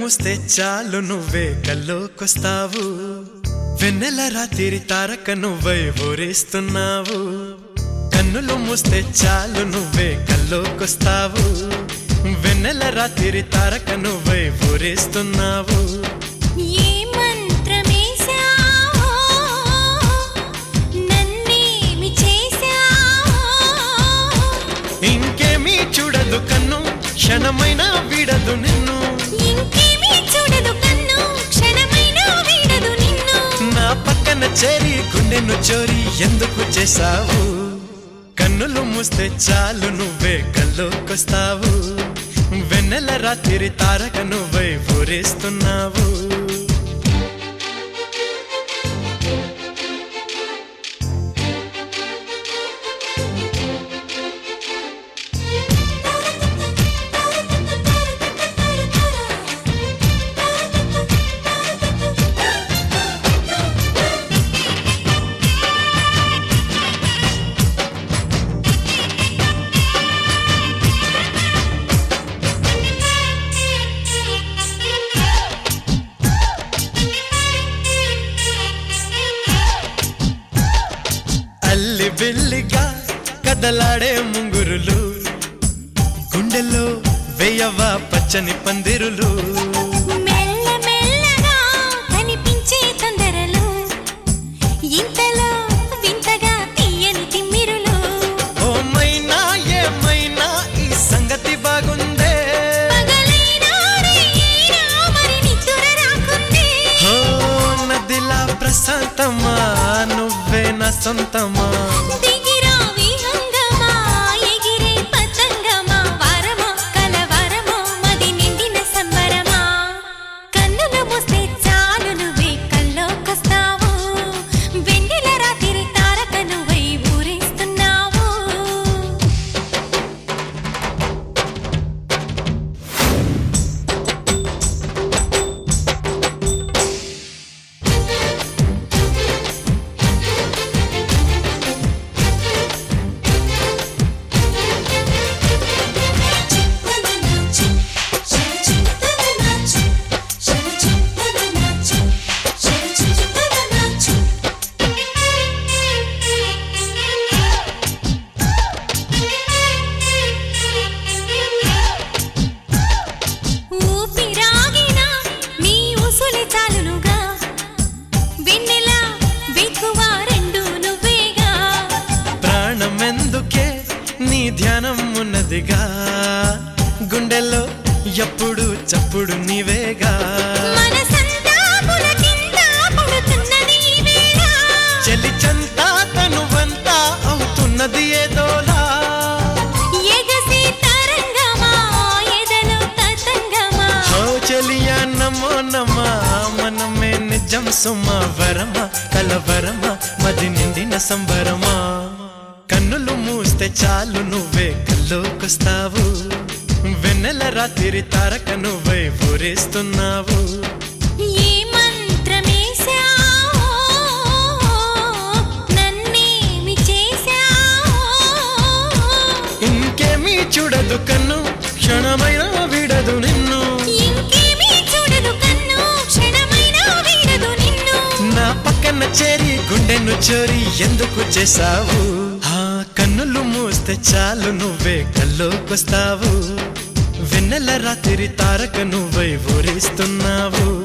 మూస్తే చాలు నువ్వే కల్లోకొస్తావు వెన్నెల రాత్రి తారక నువ్వై ఊరేస్తున్నావు కన్నులు మూస్తే చాలు నువ్వే కల్లోకొస్తావు వెన్నెల రాత్రి తారక నువ్వై ఊరేస్తున్నావు ఇంకేమీ చూడదు కన్ను క్షణమైనా వీడదు నిన్ను నా పక్కన చేరి గుండెను చోరీ ఎందుకు చేసావు కన్నులు మూస్తే చాలు నువ్వే కల్లోకొస్తావు వెన్నెల రాత్రి తారక నువ్వై ఊరేస్తున్నావు బిల్లిగా కదలాడే ముంగురులు గుండెల్లో వేయవా పచ్చని పందిరులు మెల్లమెల్లగా కనిపించే తొందరలు ఇంతలో వింతగా తీయని తిమ్మిరులు ఓ మైనా ఏమైనా ఈ సంగతి బాగుందే పగలైనా రేయినా మరి నిద్ర రాకుందే ఓ నదిలా ప్రశాంతమా నువ్వే నా సొంతమా నీ ధ్యానం ఉన్నదిగా గుండెల్లో ఎప్పుడు చప్పుడు నీవేగా చెలి చంతా తనువంతా అవుతున్నది ఏదోలా చెలియా నమో నమా మనమే నిజం సుమా వరమా కలవరమా మది నిండిన సంబరమా కన్నులు మూస్తే చాలు నువ్వే కల్లోకొస్తావు వెన్నెల రాత్రి తారక నువ్వై ఊరేస్తున్నావు ఇంకేమీ చూడదు కన్ను క్షణమైనా వీడదు నిన్ను నా పక్కన చేరి గుండెను చోరీ ఎందుకు చేసావు కన్నులు మూస్తే చాలు నువ్వే కల్లోకొస్తావు వెన్నెల రాత్రి తారక నువ్వై ఊరేస్తున్నావు